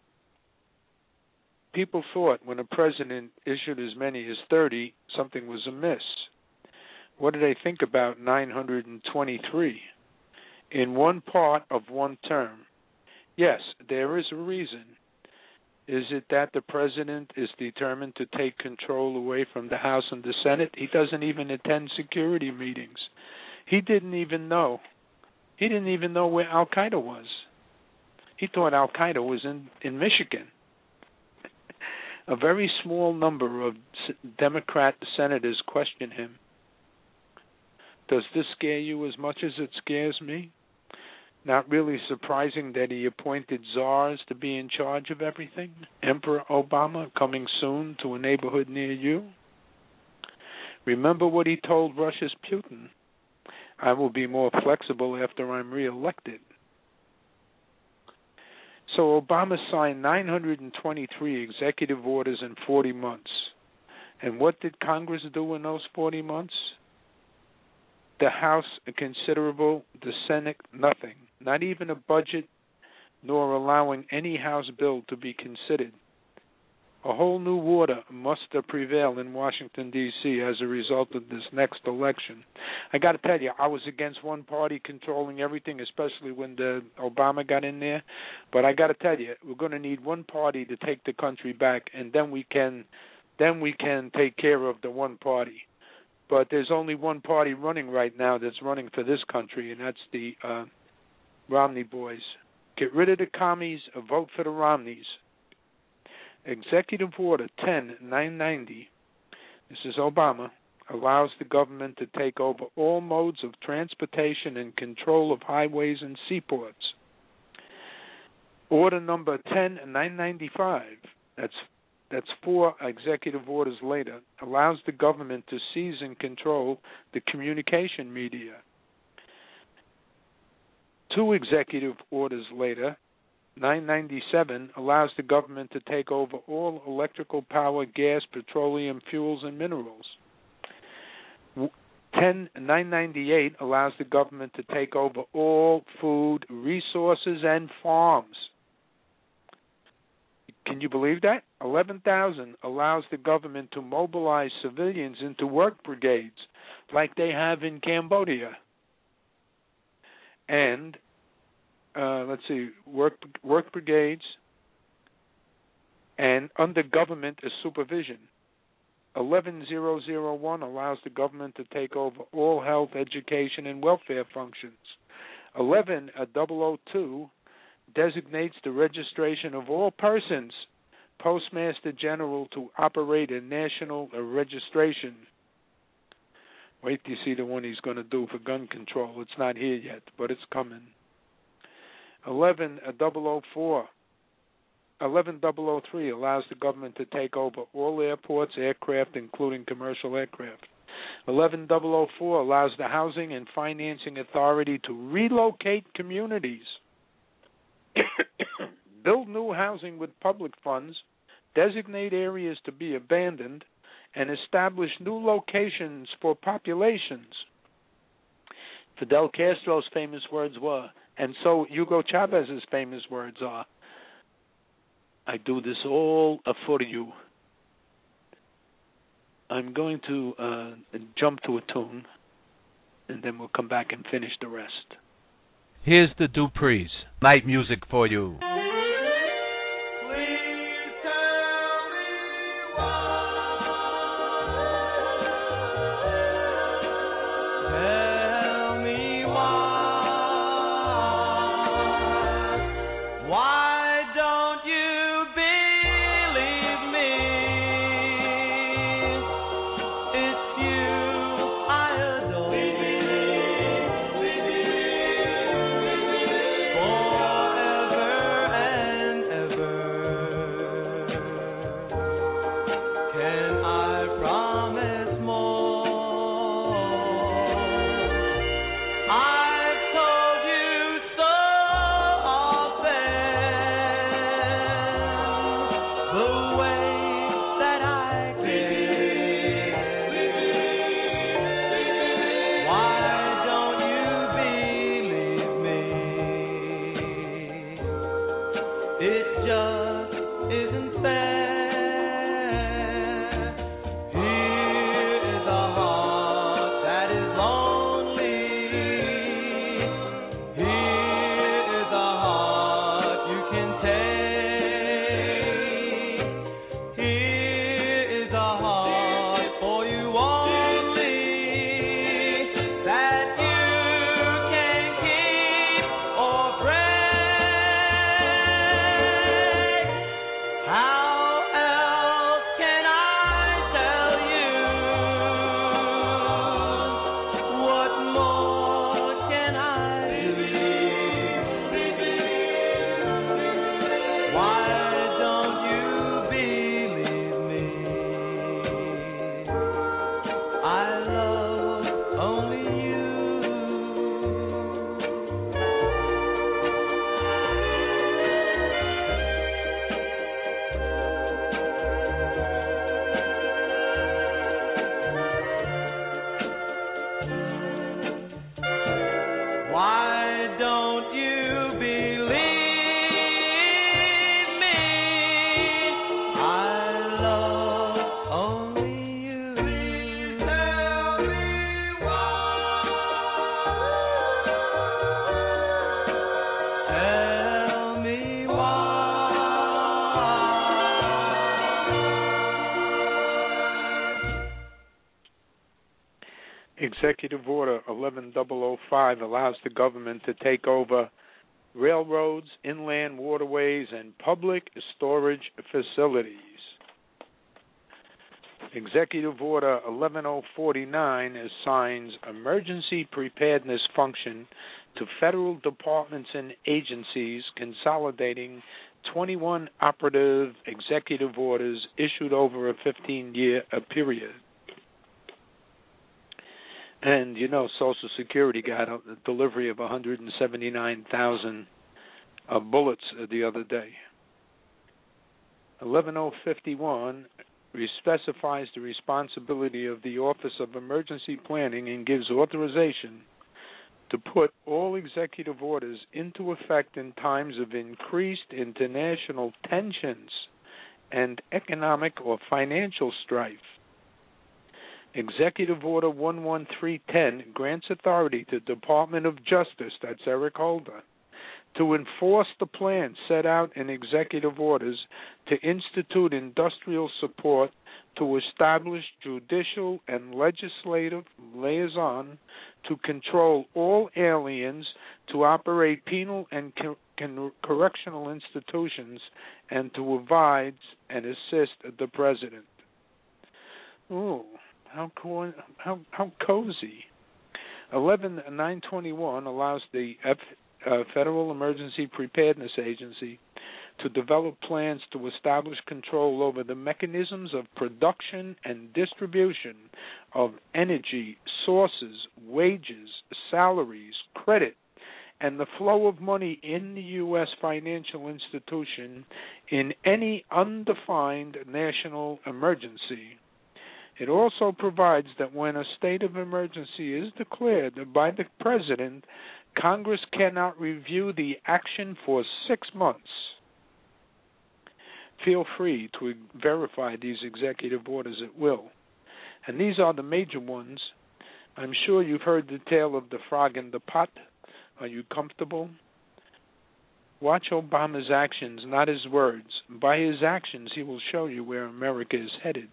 people thought when a president issued as many as thirty, something was amiss. What do they think about nine hundred twenty-three? In one part of one term. Yes, there is a reason. Is it that the president is determined to take control away from the House and the Senate? He doesn't even attend security meetings. He didn't even know. He didn't even know where Al-Qaeda was. He thought Al-Qaeda was in, in Michigan. A very small number of Democrat senators question him. Does this scare you as much as it scares me? Not really surprising that he appointed czars to be in charge of everything. Emperor Obama coming soon to a neighborhood near you. Remember what he told Russia's Putin. I will be more flexible after I'm reelected. So Obama signed nine hundred twenty-three executive orders in forty months. And what did Congress do in those forty months? The House, considerable. The Senate, nothing. Not even a budget, nor allowing any House bill to be considered. A whole new order must prevail in Washington, D C as a result of this next election. I got to tell you, I was against one party controlling everything, especially when the Obama got in there. But I got to tell you, we're going to need one party to take the country back, and then we can, then we can take care of the one party. But there's only one party running right now that's running for this country, and that's the uh, Romney boys. Get rid of the commies, vote for the Romneys. Executive Order ten nine ninety, this is Obama, allows the government to take over all modes of transportation and control of highways and seaports. Order number ten nine ninety-five, that's that's four executive orders later, allows the government to seize and control the communication media. Two executive orders later, nine ninety-seven, allows the government to take over all electrical power, gas, petroleum, fuels, and minerals. ten nine ninety-eight allows the government to take over all food resources and farms. Can you believe that? eleven thousand allows the government to mobilize civilians into work brigades like they have in Cambodia. And, uh, let's see, work work brigades and under government supervision. eleven thousand one allows the government to take over all health, education, and welfare functions. eleven thousand two designates the registration of all persons, Postmaster General, to operate a national registration. Wait till you see the one he's going to do for gun control. It's not here yet, but it's coming. eleven thousand four. eleven thousand three allows the government to take over all airports, aircraft, including commercial aircraft. eleven thousand four allows the Housing and Financing Authority to relocate communities, build new housing with public funds, designate areas to be abandoned, and establish new locations for populations. Fidel Castro's famous words were, and so Hugo Chavez's famous words are, I do this all for you. I'm going to uh, jump to a tune, and then we'll come back and finish the rest. Here's the Duprees, night music for you. Executive Order eleven thousand five allows the government to take over railroads, inland waterways, and public storage facilities. Executive Order eleven thousand forty-nine assigns emergency preparedness function to federal departments and agencies, consolidating twenty-one operative executive orders issued over a fifteen-year period. And, you know, Social Security got a delivery of one hundred seventy-nine thousand uh, bullets the other day. eleven thousand fifty-one which specifies the responsibility of the Office of Emergency Planning and gives authorization to put all executive orders into effect in times of increased international tensions and economic or financial strife. Executive Order one one three ten grants authority to the Department of Justice, that's Eric Holder, to enforce the plan set out in executive orders to institute industrial support, to establish judicial and legislative liaison, to control all aliens, to operate penal and co- con- correctional institutions, and to advise and assist the President. Ooh, how co- how, how cozy. eleven nine twenty-one allows the F- uh, Federal Emergency Preparedness Agency to develop plans to establish control over the mechanisms of production and distribution of energy, sources, wages, salaries, credit, and the flow of money in the U S financial institution in any undefined national emergency. It also provides that when a state of emergency is declared by the President, Congress cannot review the action for six months. Feel free to verify these executive orders at will. And these are the major ones. I'm sure you've heard the tale of the frog in the pot. Are you comfortable? Watch Obama's actions, not his words. By his actions, he will show you where America is headed.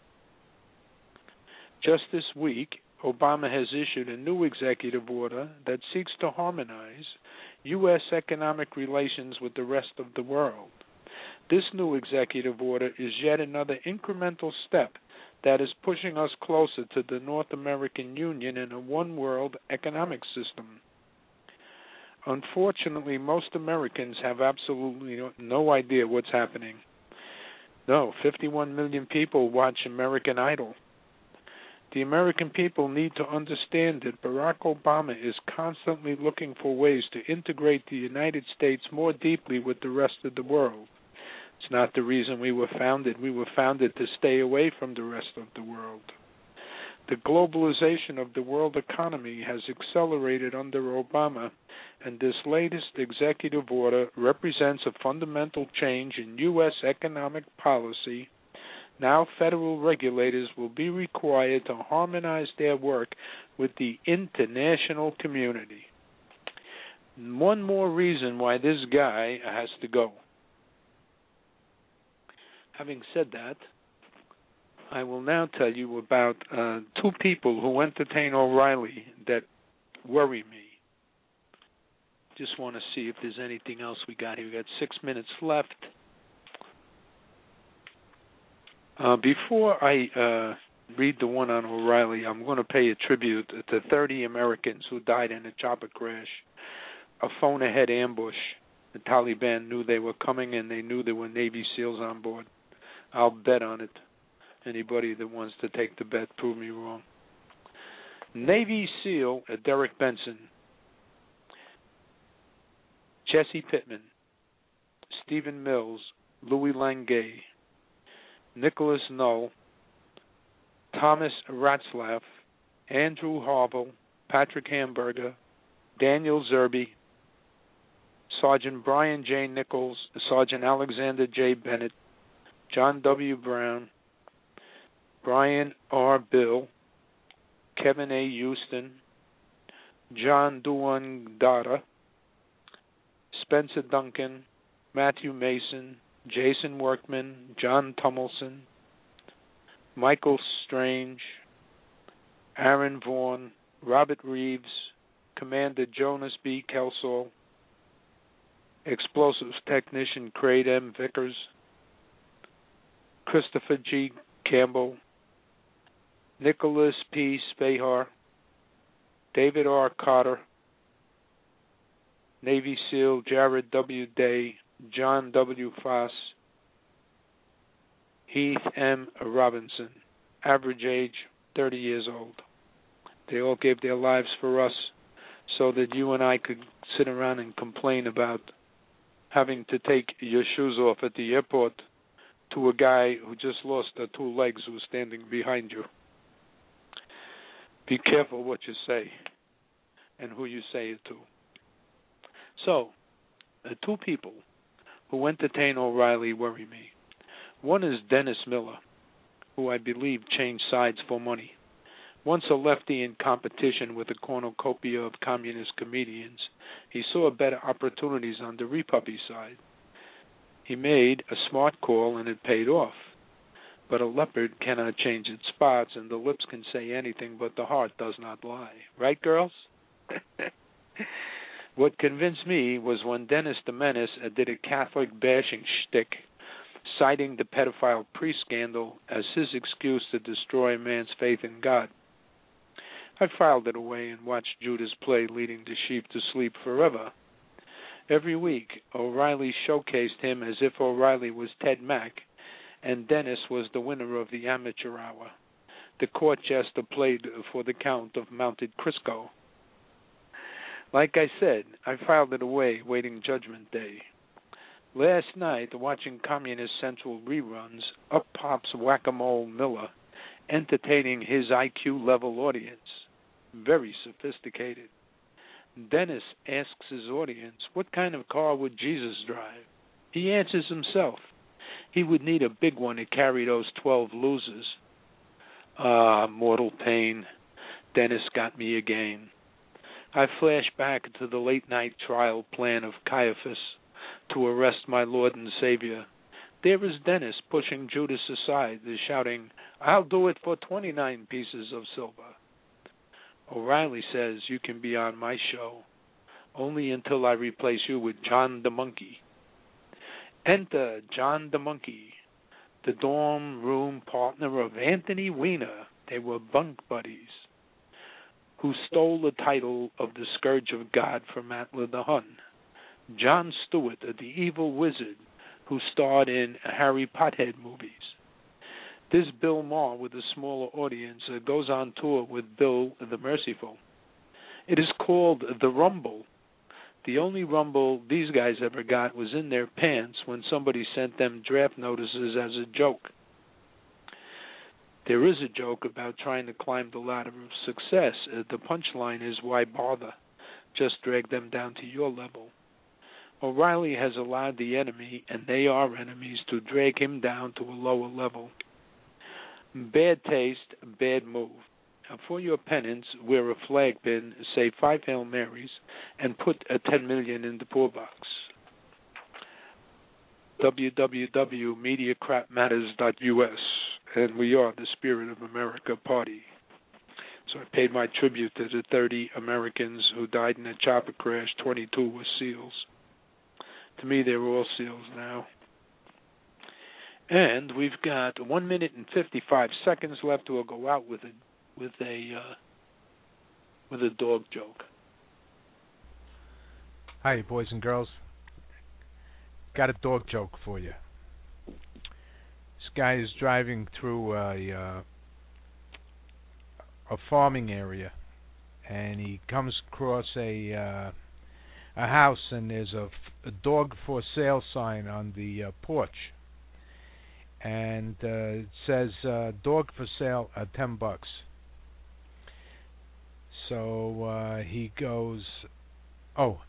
Just this week, Obama has issued a new executive order that seeks to harmonize U S economic relations with the rest of the world. This new executive order is yet another incremental step that is pushing us closer to the North American Union in a one-world economic system. Unfortunately, most Americans have absolutely no, no idea what's happening. No, fifty-one million people watch American Idol. The American people need to understand that Barack Obama is constantly looking for ways to integrate the United States more deeply with the rest of the world. It's not the reason we were founded. We were founded to stay away from the rest of the world. The globalization of the world economy has accelerated under Obama, and this latest executive order represents a fundamental change in U S economic policy. Now federal regulators will be required to harmonize their work with the international community. One more reason why this guy has to go. Having said that, I will now tell you about uh, two people who entertain O'Reilly that worry me. Just want to see if there's anything else we got here. We got six minutes left. Uh, before I uh, read the one on O'Reilly, I'm going to pay a tribute to thirty Americans who died in a chopper crash, a phone-ahead ambush. The Taliban knew they were coming, and they knew there were Navy SEALs on board. I'll bet on it. Anybody that wants to take the bet, prove me wrong. Navy SEAL uh, Derek Benson, Jesse Pittman, Stephen Mills, Louis Langay, Nicholas Knoll, Thomas Ratzlaff, Andrew Harville, Patrick Hamburger, Daniel Zerbe, Sergeant Brian J. Nichols, Sergeant Alexander J. Bennett, John W. Brown, Brian R. Bill, Kevin A. Houston, John Duan Dada, Spencer Duncan, Matthew Mason, Jason Workman, John Tummelson, Michael Strange, Aaron Vaughn, Robert Reeves, Commander Jonas B. Kelsall, Explosives Technician Craig M. Vickers, Christopher G. Campbell, Nicholas P. Spahar, David R. Carter, Navy SEAL Jared W. Day, John W. Foss, Heath M. Robinson, average age thirty years old. They all gave their lives for us so that you and I could sit around and complain about having to take your shoes off at the airport to a guy who just lost the two legs who's standing behind you. Be careful what you say and who you say it to. So, the two people who entertain O'Reilly worry me. One is Dennis Miller, who I believe changed sides for money. Once a lefty in competition with a cornucopia of communist comedians, he saw better opportunities on the Republican side. He made a smart call and it paid off. But a leopard cannot change its spots, and the lips can say anything, but the heart does not lie. Right, girls? What convinced me was when Dennis the Menace did a Catholic bashing shtick, citing the pedophile priest scandal as his excuse to destroy man's faith in God. I filed it away and watched Judas play leading the sheep to sleep forever. Every week, O'Reilly showcased him as if O'Reilly was Ted Mack, and Dennis was the winner of the amateur hour. The court jester played for the Count of Mounted Crisco. Like I said, I filed it away, waiting Judgment Day. Last night, watching Communist Central reruns, up pops Whack-A-Mole Miller, entertaining his I Q-level audience. Very sophisticated. Dennis asks his audience, what kind of car would Jesus drive? He answers himself. He would need a big one to carry those twelve losers. Ah, mortal pain. Dennis got me again. I flash back to the late-night trial plan of Caiaphas to arrest my Lord and Savior. There is Dennis pushing Judas aside, shouting, I'll do it for twenty-nine pieces of silver. O'Reilly says you can be on my show, only until I replace you with John the Monkey. Enter John the Monkey, the dorm room partner of Anthony Weiner. They were bunk buddies, who stole the title of the Scourge of God from Attila the Hun. John Stewart, the evil wizard, who starred in Harry Pothead movies. This Bill Maher, with a smaller audience, uh, goes on tour with Bill the Merciful. It is called The Rumble. The only rumble these guys ever got was in their pants when somebody sent them draft notices as a joke. There is a joke about trying to climb the ladder of success. Uh, the punchline is, why bother? Just drag them down to your level. O'Reilly has allowed the enemy, and they are enemies, to drag him down to a lower level. Bad taste, bad move. For your penance, wear a flag pin, say five Hail Marys, and put a ten million in the poor box. w w w dot media crap matters dot u s, and we are the Spirit of America Party. So I paid my tribute to the thirty Americans who died in a chopper crash. twenty-two were SEALs. To me, they're all SEALs now. And we've got one minute and fifty-five seconds left. We'll go out with a with a uh, with a dog joke. Hi, boys and girls. Got a dog joke for you. This guy is driving through a uh, a farming area, and he comes across a uh, a house, and there's a, a dog for sale sign on the uh, porch. And uh, it says, uh, dog for sale at ten bucks. So uh, he goes, oh,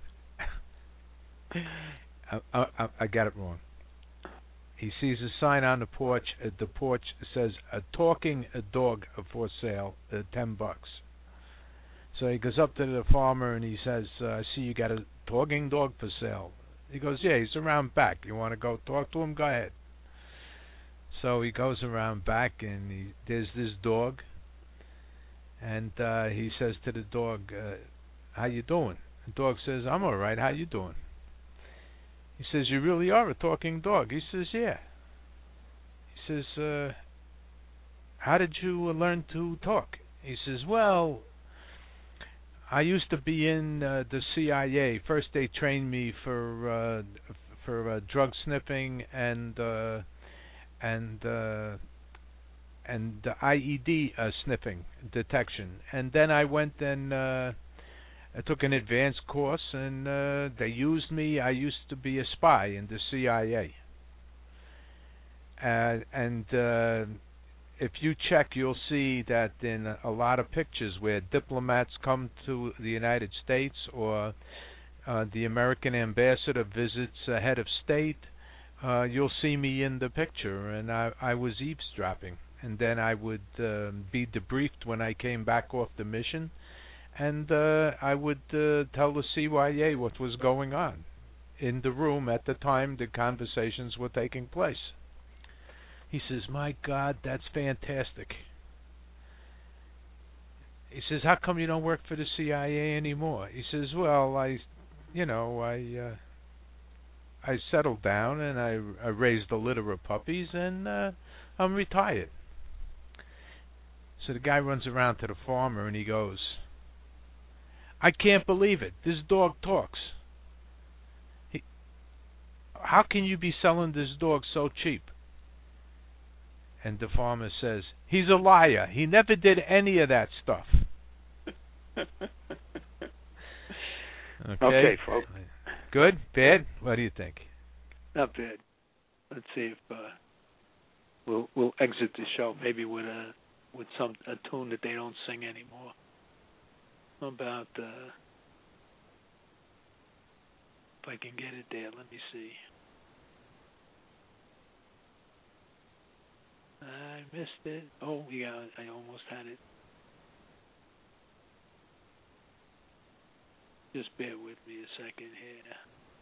I, I, I got it wrong. He sees a sign on the porch. At the porch says, a talking a dog for sale at ten bucks. So he goes up to the farmer and he says, uh, I see you got a talking dog for sale. He goes, yeah, he's around back. You want to go talk to him? Go ahead. So he goes around back, and he, there's this dog, and uh, he says to the dog, uh, how you doing? The dog says, I'm all right. How you doing? He says, you really are a talking dog. He says, yeah. He says, uh, how did you learn to talk? He says, well, I used to be in uh, the C I A. First they trained me for uh, for uh, drug sniffing and... Uh, and uh, and uh, I E D uh, sniffing detection, and then I went and uh, I took an advanced course, and uh, they used me. I used to be a spy in the C I A, Uh, and uh, if you check, you'll see that in a lot of pictures where diplomats come to the United States or uh, the American ambassador visits a head of state, uh, you'll see me in the picture, and I, I was eavesdropping. And then I would uh, be debriefed when I came back off the mission, and uh, I would uh, tell the C Y A what was going on in the room at the time the conversations were taking place. He says, "My God, that's fantastic." He says, "How come you don't work for the C I A anymore?" He says, "Well, I, you know, I, uh, I settled down and I, I raised a litter of puppies, and uh, I'm retired." So the guy runs around to the farmer and he goes, "I can't believe it. This dog talks. He, how can you be selling this dog so cheap?" And the farmer says, "He's a liar. He never did any of that stuff." Okay, okay, folks. Good? Bad? What do you think? Not bad. Let's see if uh, we'll we'll exit the show maybe with a with some a tune that they don't sing anymore. How about uh, if I can get it there? Let me see. I missed it. Oh, yeah, I almost had it. Just bear with me a second here.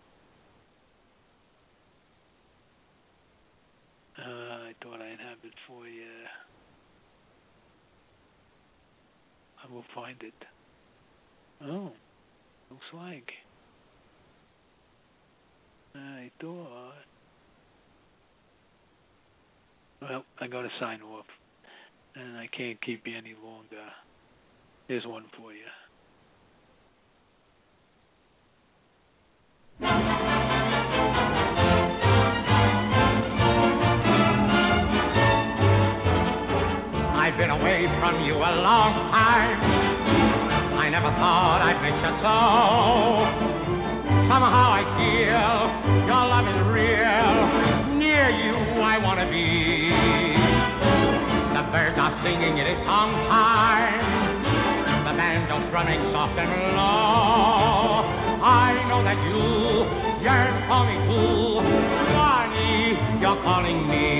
Uh, I thought I'd have it for you. I will find it. Oh, looks like I thought. Well, I got to sign off, and I can't keep you any longer. Here's one for you. I've been away from you a long time. I never thought I'd miss you so. Somehow I feel your love is real. Near you I want to be. The birds are singing, it is song time. The banjo's drumming soft and low. I know that you yearn for me too. Swanee, you're calling me.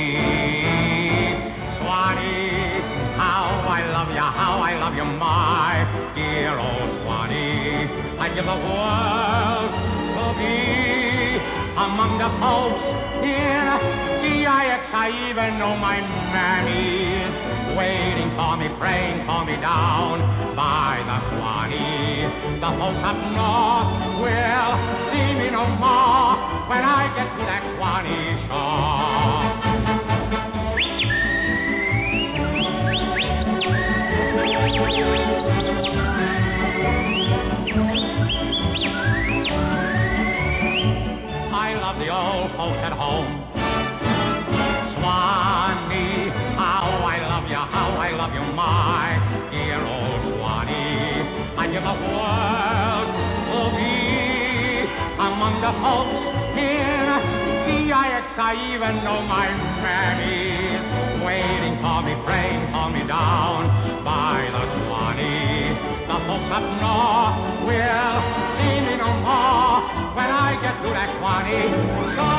Swanee, how I love you, how I love you, my dear old Swanee. I'd give the world to be among the folks in D I X. I even know my mammies waiting for me, praying for me down by the Swanee. The folks up north will see me no more when I get to that Swanee shore. I love the old folks at home. Swanee, how I love you, how I love you, my dear old Swanee. I give the world to be among the folks in D I X. I even know my mammies waiting for me, praying for me down by the Swanee. The folks up north will see me no more when I get to that Swanee. So